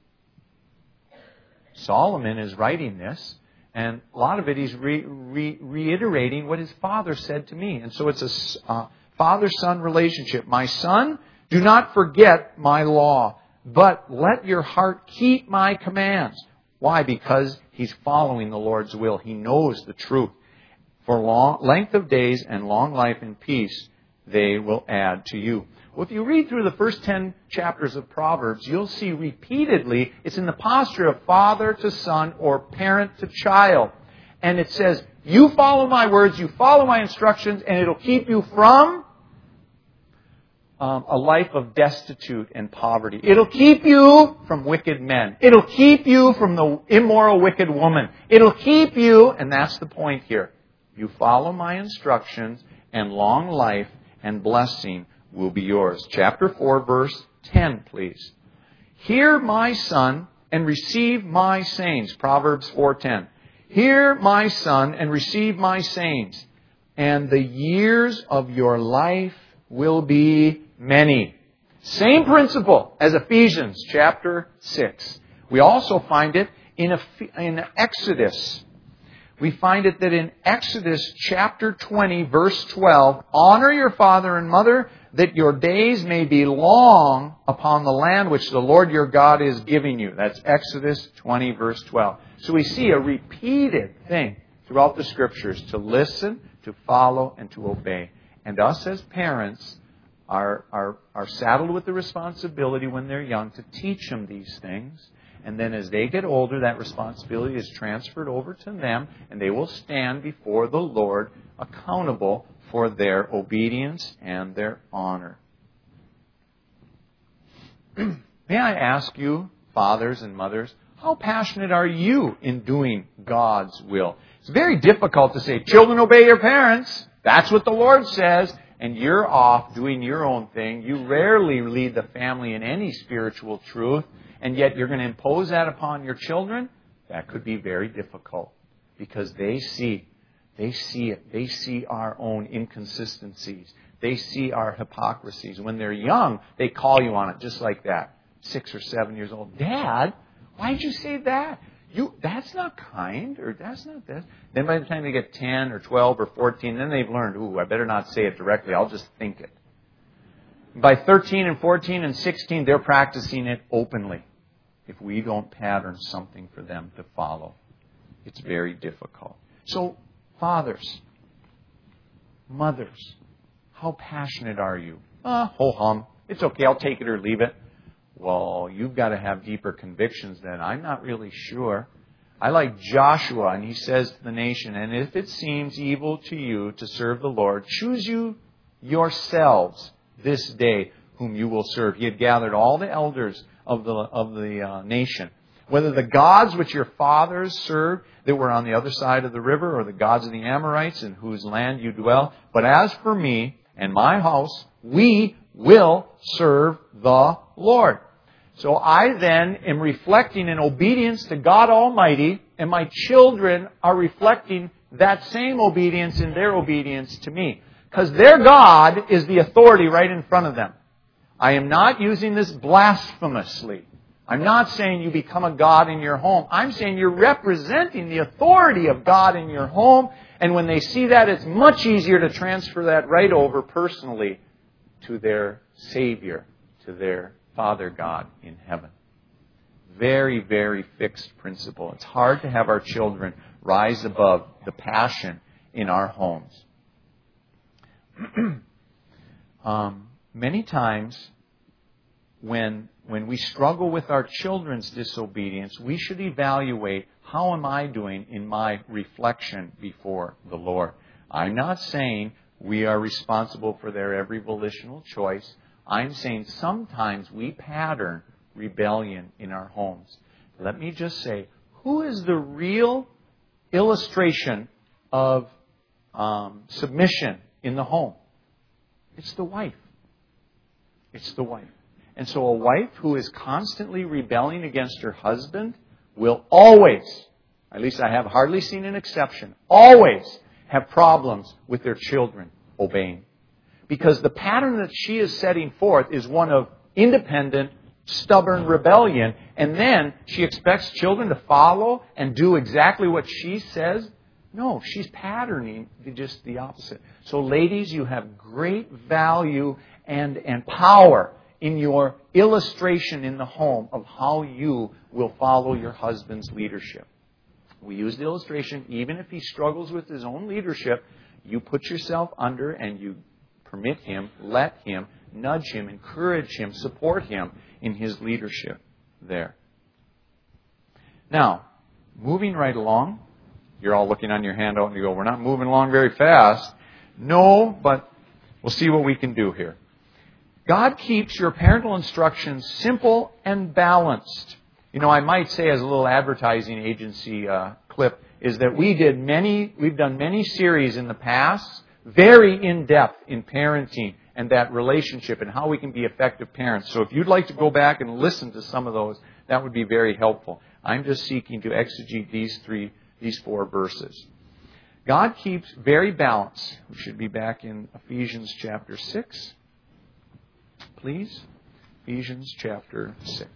Solomon is writing this, and a lot of it he's reiterating what his father said to me. And so it's a father-son relationship. My son, do not forget my law, but let your heart keep my commands. Why? Because he's following the Lord's will. He knows the truth. For length of days and long life and peace, they will add to you. Well, if you read through the first 10 chapters of Proverbs, you'll see repeatedly it's in the posture of father to son or parent to child. And it says, you follow my words, you follow my instructions, and it'll keep you from a life of destitute and poverty. It'll keep you from wicked men. It'll keep you from the immoral, wicked woman. It'll keep you, and that's the point here. You follow my instructions, and long life and blessing will be yours. Chapter 4, verse 10, please. Hear, my son, and receive my sayings. Proverbs 4:10. Hear, my son, and receive my sayings, and the years of your life will be many. Same principle as Ephesians chapter 6. We also find it in Exodus. We find it that in Exodus chapter 20, verse 12, honor your father and mother, that your days may be long upon the land which the Lord your God is giving you. That's Exodus 20, verse 12. So we see a repeated thing throughout the Scriptures to listen, to follow, and to obey. And us as parents are saddled with the responsibility when they're young to teach them these things. And then as they get older, that responsibility is transferred over to them, and they will stand before the Lord accountable for their obedience and their honor. May I ask you, fathers and mothers, how passionate are you in doing God's will? It's very difficult to say, children, obey your parents. That's what the Lord says. And you're off doing your own thing. You rarely lead the family in any spiritual truth. And yet you're going to impose that upon your children? That could be very difficult. Because they see it. They see our own inconsistencies. They see our hypocrisies. When they're young, they call you on it just like that. 6 or 7 years old. Dad, why'd you say that? That's not kind, or that's not this. Then by the time they get 10 or 12 or 14, then they've learned, I better not say it directly. I'll just think it. By 13 and 14 and 16, they're practicing it openly. If we don't pattern something for them to follow, it's very difficult. So, fathers, mothers, how passionate are you? Ho-hum. It's okay, I'll take it or leave it. Well, you've got to have deeper convictions then. I'm not really sure. I like Joshua, and he says to the nation, and if it seems evil to you to serve the Lord, choose you yourselves this day whom you will serve. He had gathered all the elders of the nation. Whether the gods which your fathers served that were on the other side of the river, or the gods of the Amorites in whose land you dwell. But as for me and my house, we will serve the Lord. So I then am reflecting in obedience to God Almighty, and my children are reflecting that same obedience in their obedience to me. Because their God is the authority right in front of them. I am not using this blasphemously. I'm not saying you become a God in your home. I'm saying you're representing the authority of God in your home. And when they see that, it's much easier to transfer that right over personally to their Savior, to their Father God in heaven. Very, very fixed principle. It's hard to have our children rise above the passion in our homes. Many times when we struggle with our children's disobedience, we should evaluate, how am I doing in my reflection before the Lord? I'm not saying we are responsible for their every volitional choice. I'm saying sometimes we pattern rebellion in our homes. Let me just say, who is the real illustration of submission in the home? It's the wife. It's the wife. And so a wife who is constantly rebelling against her husband will always, at least I have hardly seen an exception, always have problems with their children obeying. Because the pattern that she is setting forth is one of independent, stubborn rebellion. And then she expects children to follow and do exactly what she says. No, she's patterning just the opposite. So ladies, you have great value and power in your illustration in the home of how you will follow your husband's leadership. We use the illustration, even if he struggles with his own leadership, you put yourself under and you permit him, let him, nudge him, encourage him, support him in his leadership there. Now, moving right along, you're all looking on your handout and you go, we're not moving along very fast. No, but we'll see what we can do here. God keeps your parental instructions simple and balanced. You know, I might say as a little advertising agency clip, is that we've done many series in the past, very in-depth in parenting and that relationship and how we can be effective parents. So if you'd like to go back and listen to some of those, that would be very helpful. I'm just seeking to exegete these 4 verses. God keeps very balanced. We should be back in Ephesians chapter 6. Please. Ephesians chapter 6.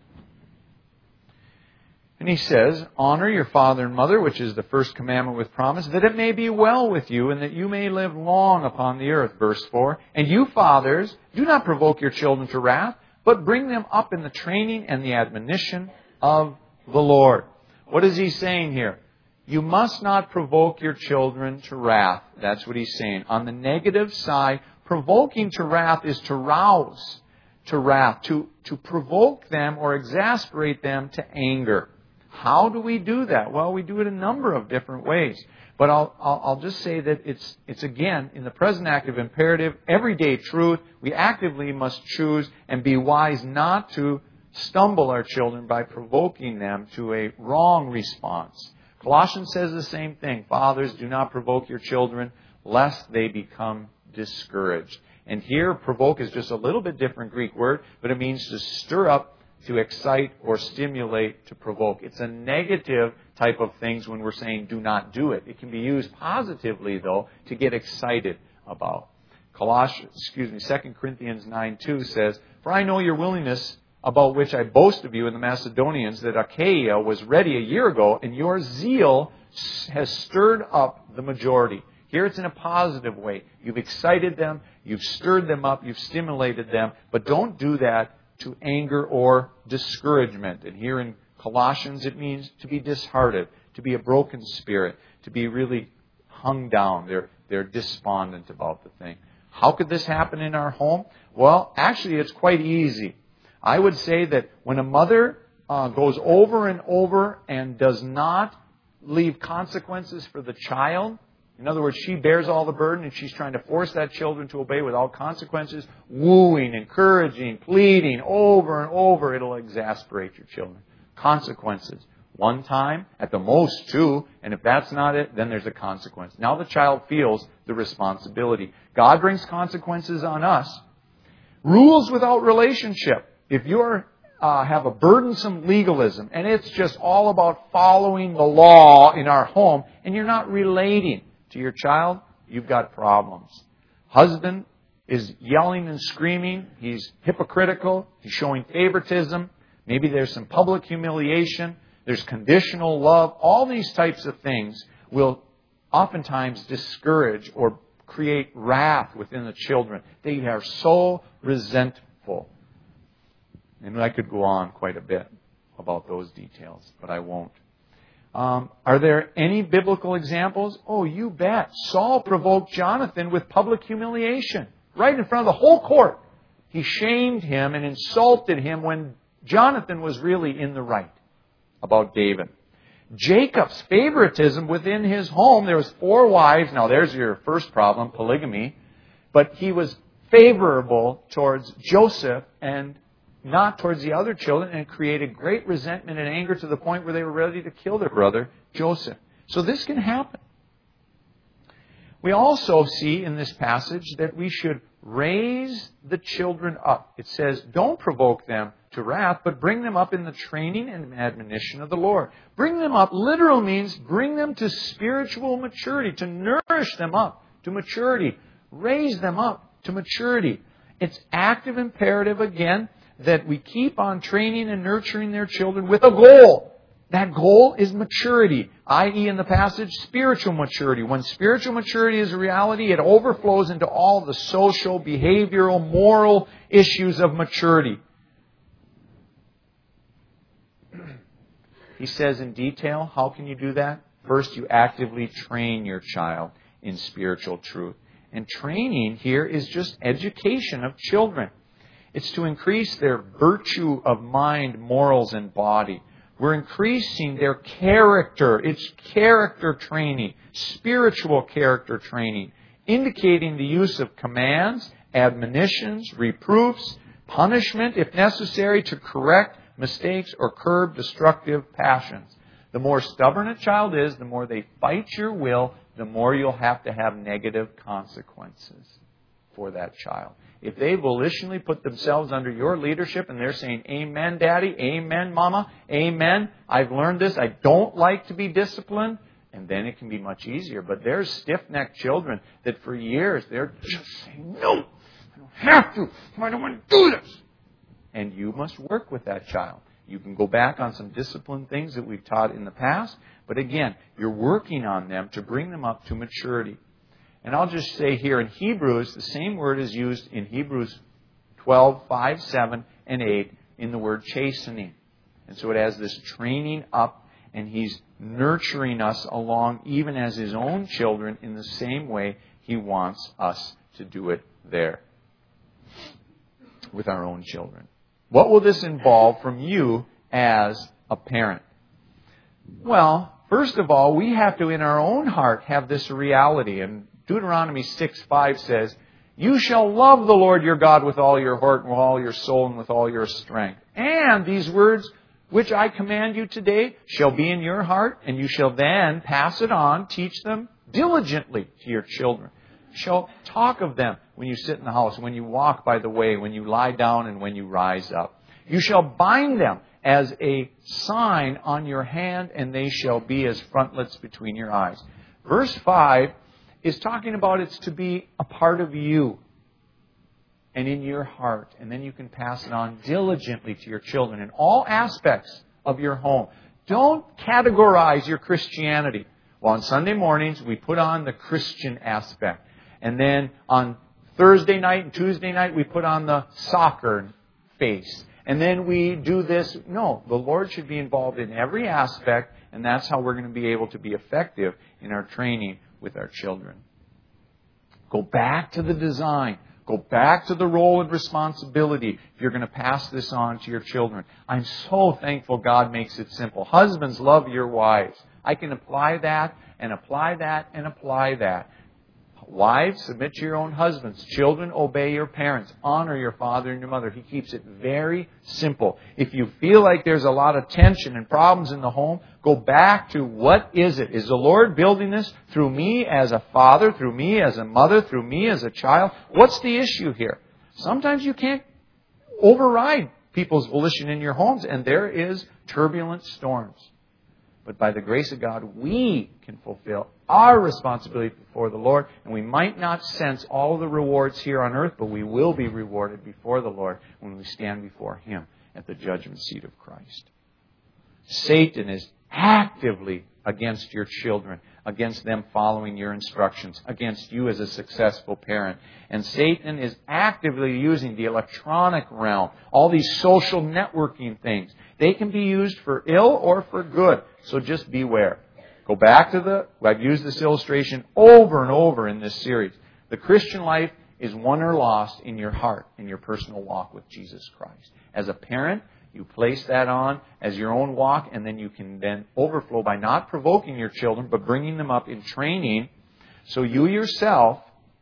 And he says, honor your father and mother, which is the first commandment with promise, that it may be well with you and that you may live long upon the earth. Verse 4. And you fathers, do not provoke your children to wrath, but bring them up in the training and the admonition of the Lord. What is he saying here? You must not provoke your children to wrath. That's what he's saying. On the negative side, provoking to wrath is to rouse to wrath, to provoke them or exasperate them to anger. How do we do that? Well, we do it a number of different ways. But I'll just say that it's again, in the present active imperative, everyday truth. We actively must choose and be wise not to stumble our children by provoking them to a wrong response. Colossians says the same thing. Fathers, do not provoke your children, lest they become discouraged. And here, provoke is just a little bit different Greek word, but it means to stir up, to excite, or stimulate, to provoke. It's a negative type of things when we're saying do not do it. It can be used positively, though, to get excited about. 2 Corinthians 9:2 says, for I know your willingness, about which I boast of you in the Macedonians, that Achaia was ready a year ago, and your zeal has stirred up the majority. Here it's in a positive way. You've excited them, you've stirred them up, you've stimulated them, but don't do that to anger or discouragement. And here in Colossians it means to be disheartened, to be a broken spirit, to be really hung down. They're despondent about the thing. How could this happen in our home? Well, actually it's quite easy. I would say that when a mother goes over and over and does not leave consequences for the child, in other words, she bears all the burden and she's trying to force that children to obey without consequences, wooing, encouraging, pleading over and over, it'll exasperate your children. Consequences. One time, at the most two, and if that's not it, then there's a consequence. Now the child feels the responsibility. God brings consequences on us. Rules without relationship. If you have a burdensome legalism, and it's just all about following the law in our home, and you're not relating to your child, you've got problems. Husband is yelling and screaming. He's hypocritical. He's showing favoritism. Maybe there's some public humiliation. There's conditional love. All these types of things will oftentimes discourage or create wrath within the children. They are so resentful. And I could go on quite a bit about those details, but I won't. Are there any biblical examples? Oh, you bet. Saul provoked Jonathan with public humiliation right in front of the whole court. He shamed him and insulted him when Jonathan was really in the right about David. Jacob's favoritism within his home. There was 4 wives. Now there's your first problem, polygamy. But he was favorable towards Joseph and not towards the other children, and created great resentment and anger to the point where they were ready to kill their brother, Joseph. So this can happen. We also see in this passage that we should raise the children up. It says, don't provoke them to wrath, but bring them up in the training and admonition of the Lord. Bring them up literal means bring them to spiritual maturity, to nourish them up to maturity. Raise them up to maturity. It's active imperative, again, that we keep on training and nurturing their children with a goal. That goal is maturity, i.e. in the passage, spiritual maturity. When spiritual maturity is a reality, it overflows into all the social, behavioral, moral issues of maturity. He says in detail, how can you do that? First, you actively train your child in spiritual truth. And training here is just education of children. It's to increase their virtue of mind, morals, and body. We're increasing their character. It's character training, spiritual character training, indicating the use of commands, admonitions, reproofs, punishment, if necessary, to correct mistakes or curb destructive passions. The more stubborn a child is, the more they fight your will, the more you'll have to have negative consequences for that child. If they volitionally put themselves under your leadership and they're saying, amen, Daddy, amen, Mama, amen, I've learned this, I don't like to be disciplined, and then it can be much easier. But there's stiff-necked children that for years they're just saying, no, I don't have to, I don't want to do this. And you must work with that child. You can go back on some discipline things that we've taught in the past, but again, you're working on them to bring them up to maturity. And I'll just say here in Hebrews, the same word is used in Hebrews 12, 5, 7, and 8 in the word chastening. And so it has this training up, and He's nurturing us along even as His own children in the same way He wants us to do it there with our own children. What will this involve from you as a parent? Well, first of all, we have to in our own heart have this reality. And Deuteronomy 6:5 says, you shall love the Lord your God with all your heart and with all your soul and with all your strength. And these words which I command you today shall be in your heart, and you shall then pass it on, teach them diligently to your children. You shall talk of them when you sit in the house, when you walk by the way, when you lie down, and when you rise up. You shall bind them as a sign on your hand, and they shall be as frontlets between your eyes. Verse 5 is talking about it's to be a part of you and in your heart. And then you can pass it on diligently to your children in all aspects of your home. Don't categorize your Christianity. Well, on Sunday mornings, we put on the Christian aspect. And then on Thursday night and Tuesday night, we put on the soccer face. And then we do this. No, the Lord should be involved in every aspect, and that's how we're going to be able to be effective in our training with our children. Go back to the design. Go back to the role and responsibility if you're going to pass this on to your children. I'm so thankful God makes it simple. Husbands, love your wives. I can apply that and apply that and apply that. Wives, submit to your own husbands. Children, obey your parents. Honor your father and your mother. He keeps it very simple. If you feel like there's a lot of tension and problems in the home, go back to what is it? Is the Lord building this through me as a father, through me as a mother, through me as a child? What's the issue here? Sometimes you can't override people's volition in your homes, and there is turbulent storms. But by the grace of God, we can fulfill our responsibility before the Lord. And we might not sense all the rewards here on earth, but we will be rewarded before the Lord when we stand before Him at the judgment seat of Christ. Satan is actively against your children, against them following your instructions, against you as a successful parent. And Satan is actively using the electronic realm, all these social networking things. They can be used for ill or for good. So just beware. Go back to I've used this illustration over and over in this series. The Christian life is won or lost in your heart, in your personal walk with Jesus Christ. As a parent, you place that on as your own walk, and then you can then overflow by not provoking your children, but bringing them up in training. So you yourself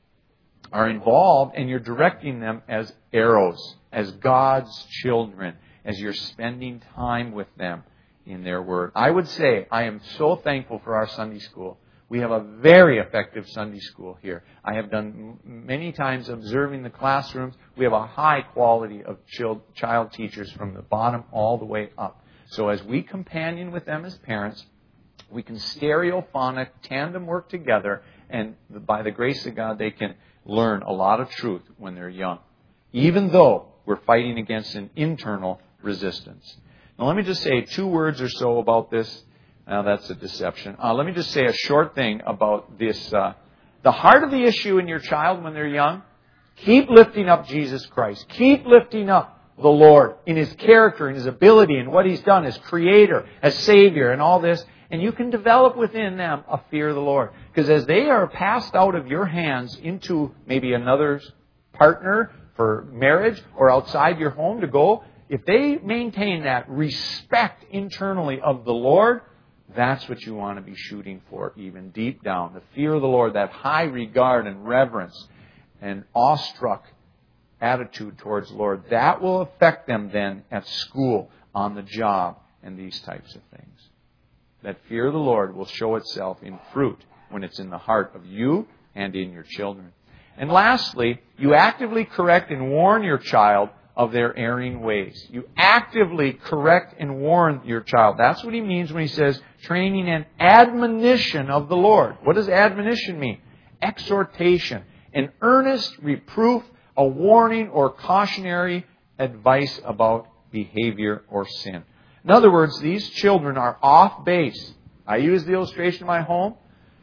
are involved, and you're directing them as arrows, as God's children, as you're spending time with them in their Word. I would say I am so thankful for our Sunday school. We have a very effective Sunday school here. I have done many times observing the classrooms. We have a high quality of child teachers from the bottom all the way up. So as we companion with them as parents, we can stereophonic tandem work together, and by the grace of God, they can learn a lot of truth when they're young, even though we're fighting against an internal resistance. Now, let me just say 2 words or so about this. Now, that's a deception. Let me just say a short thing about this. The heart of the issue in your child when they're young, keep lifting up Jesus Christ. Keep lifting up the Lord in His character, in His ability, and what He's done as Creator, as Savior, and all this. And you can develop within them a fear of the Lord. Because as they are passed out of your hands into maybe another's partner for marriage or outside your home to go, if they maintain that respect internally of the Lord, that's what you want to be shooting for even deep down. The fear of the Lord, that high regard and reverence and awestruck attitude towards the Lord, that will affect them then at school, on the job, and these types of things. That fear of the Lord will show itself in fruit when it's in the heart of you and in your children. And lastly, you actively correct and warn your child of their erring ways. You actively correct and warn your child. That's what he means when he says training and admonition of the Lord. What does admonition mean? Exhortation, an earnest reproof, a warning or cautionary advice about behavior or sin. In other words, these children are off base. I use the illustration in my home.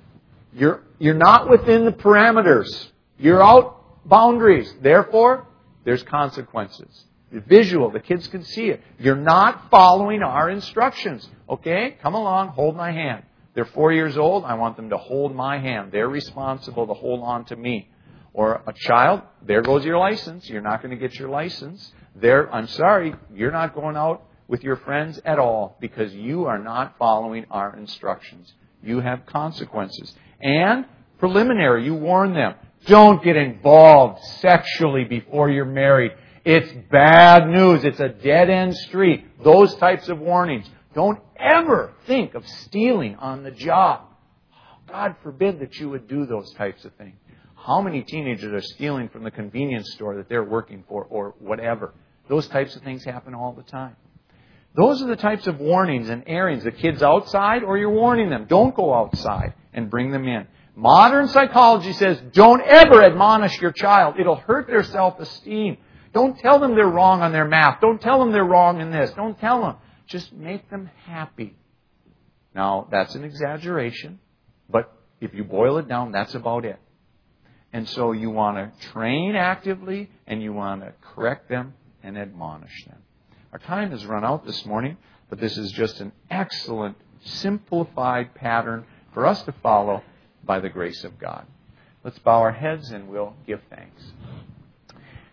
You're not within the parameters. You're out boundaries. Therefore, there's consequences. The visual, the kids can see it. You're not following our instructions. Okay? Come along, hold my hand. They're 4 years old. I want them to hold my hand. They're responsible to hold on to me. Or a child, there goes your license. You're not going to get your license. I'm sorry, you're not going out with your friends at all because you are not following our instructions. You have consequences. And preliminary, you warn them. Don't get involved sexually before you're married. It's bad news. It's a dead-end street. Those types of warnings. Don't ever think of stealing on the job. God forbid that you would do those types of things. How many teenagers are stealing from the convenience store that they're working for or whatever? Those types of things happen all the time. Those are the types of warnings and errings. The kids outside, or you're warning them. Don't go outside and bring them in. Modern psychology says don't ever admonish your child. It'll hurt their self-esteem. Don't tell them they're wrong on their math. Don't tell them they're wrong in this. Don't tell them. Just make them happy. Now, that's an exaggeration, but if you boil it down, that's about it. And so you want to train actively, and you want to correct them and admonish them. Our time has run out this morning, but this is just an excellent, simplified pattern for us to follow by the grace of God. Let's bow our heads and we'll give thanks.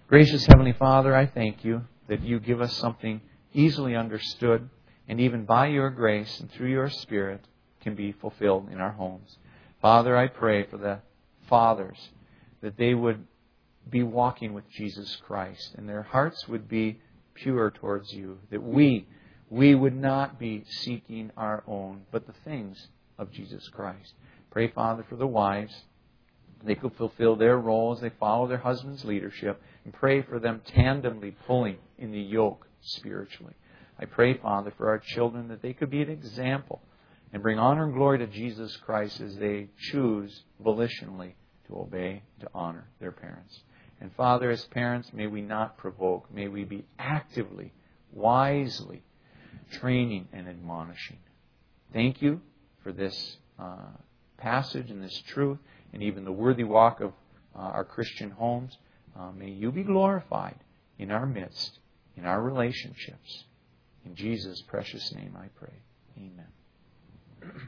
Gracious Heavenly Father, I thank you that you give us something easily understood, and even by your grace and through your Spirit can be fulfilled in our homes. Father, I pray for the fathers that they would be walking with Jesus Christ and their hearts would be pure towards you, that we would not be seeking our own, but the things of Jesus Christ. Pray, Father, for the wives. They could fulfill their roles. They follow their husband's leadership. And pray for them tandemly pulling in the yoke spiritually. I pray, Father, for our children that they could be an example and bring honor and glory to Jesus Christ as they choose volitionally to obey, to honor their parents. And Father, as parents, may we not provoke. May we be actively, wisely training and admonishing. Thank you for this passage and this truth and even the worthy walk of our Christian homes. May you be glorified in our midst, in our relationships. In Jesus' precious name I pray. Amen.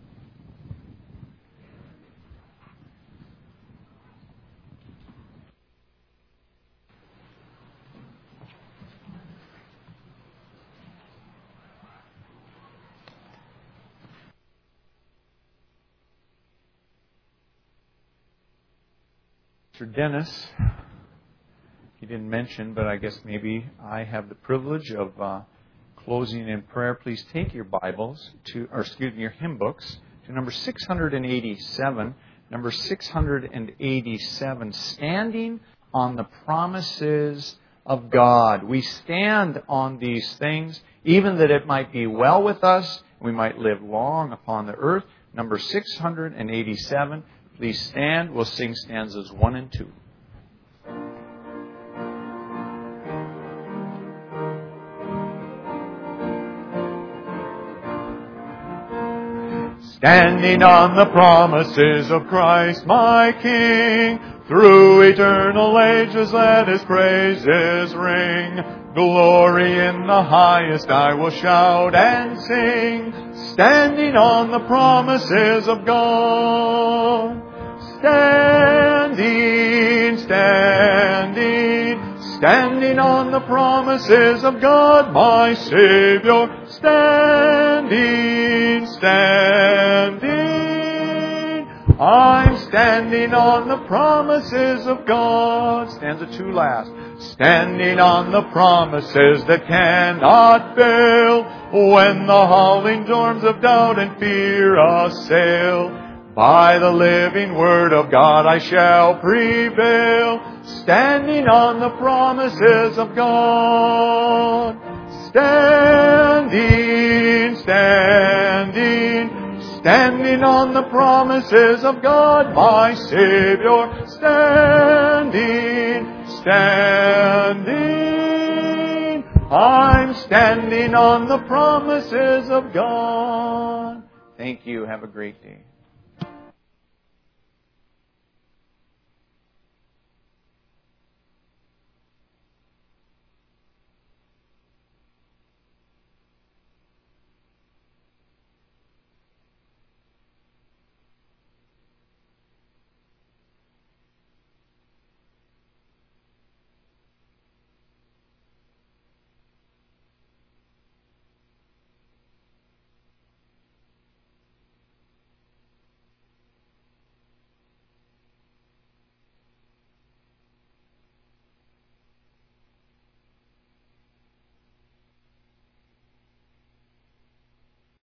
Mr. Dennis, he didn't mention, but I guess maybe I have the privilege of closing in prayer. Please take your Bibles your hymn books to number 687. Number 687, Standing on the Promises of God. We stand on these things, even that it might be well with us, we might live long upon the earth. Number 687. Please stand. We'll sing stanzas 1 and 2. Standing on the promises of Christ my King, through eternal ages let His praises ring. Glory in the highest I will shout and sing, standing on the promises of God. Standing, standing, standing on the promises of God my Savior. Standing, standing, I'm standing on the promises of God. Stanza 2 last. Standing on the promises that cannot fail, when the howling storms of doubt and fear assail. By the living word of God I shall prevail, standing on the promises of God. Standing, standing, standing on the promises of God, my Savior. Standing, standing, I'm standing on the promises of God. Thank you. Have a great day.